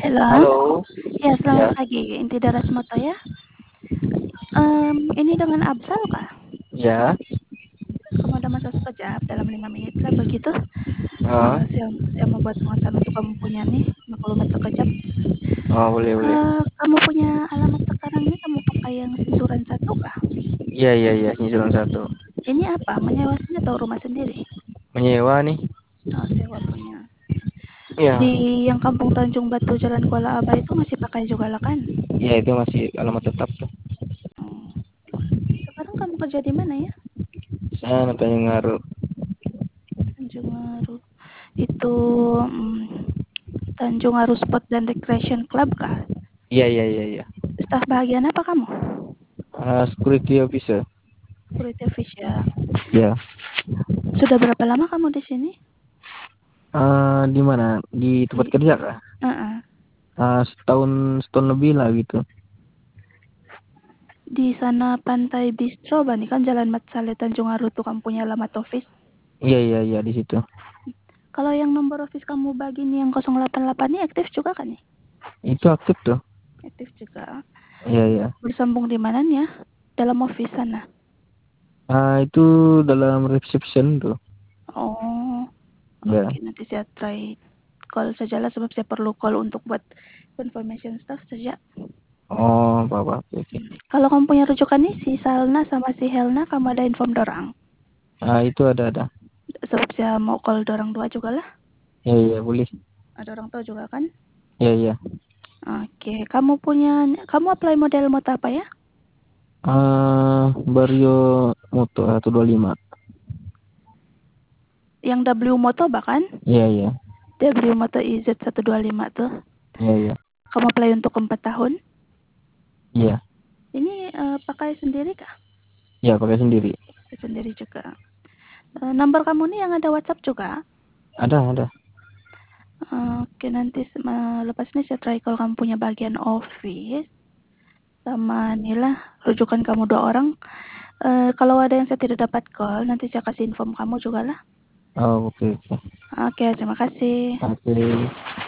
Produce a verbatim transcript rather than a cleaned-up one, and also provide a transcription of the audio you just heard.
Halo. Halo. Ya, selamat Ya. pagi. Inti Daras Moto ya. Mmm, ini dengan Absal kah? Ya. Kamu ada masa sekejap dalam lima menit lah begitu? Oh. Eee, saya saya mau buat muatan untuk kamu punya nih maklumat sekejap. Oh, boleh boleh. Eee, kamu punya alamat sekarang ini kamu pakai yang Sinsuran satu kah? Iya iya iya, Sinsuran satu. Ini apa, menyewa sini atau rumah sendiri? Menyewa nih. Oh, sewa punya. Iya. Di yang Kampung Tanjung Batu Jalan Kuala Aba itu masih pakai juga lah kan? Iya, itu masih alamat tetap tuh. Oh. Sekarang kamu kerja di mana ya? Saya Tanjung Ngaru. Tanjung Ngaru. Itu, mmm, Tanjung Ngaru Sport dan Recreation Club kah? Iya iya iya iya. Staf bagian apa kamu? Uh, security officer. Security official. Ya. Sudah berapa lama kamu di sini? Uh, di mana? Di tempat Di kerja kah? heeh. Uh, setahun setahun lebih lah gitu. Di sana Pantai Bistro Bani kan Jalan Mat Saleh Tanjung Ngaru tuh kamu punya alamat office. Iya iya iya, di situ. Kalau yang nomor office kamu bagi nih yang nol delapan delapan ini aktif juga kan nih? Itu aktif tuh. Aktif juga. Iya iya. Bersambung di mana nih ya? Dalam office sana. Uh, itu dalam reception tuh. Oh. Ya. Oke, nanti saya try call sajalah sebab saya perlu call untuk buat confirmation stuff saja. Oh, apa-apa. Oke oke. Kalau kamu punya rujukan nih si Salna sama si Helna kamu ada inform dorang. Ah, itu ada ada. Sebab saya mau call dorang dua juga lah. Iya iya, boleh. Ada orang tahu juga kan? Iya iya. Oke, kamu punya kamu apply model motor apa ya? Ah, Vario Moto seratus dua puluh lima. Yang W Moto bahkan? Iya iya. W Moto I Z seratus dua puluh lima tuh. Iya iya. Kamu apply untuk empat tahun? Iya. Ini uh, pakai sendiri kah? Iya, pakai sendiri. Sendiri juga. Uh, nomor kamu nih yang ada WhatsApp juga? Ada ada. Oke, nanti uh, lepas ini saya try kalau kamu punya bagian office sama inilah rujukan kamu dua orang. Uh, kalau ada yang saya tidak dapat call, nanti saya kasih inform kamu juga lah. Oh, oke oke. Oke, terima kasih. Oke.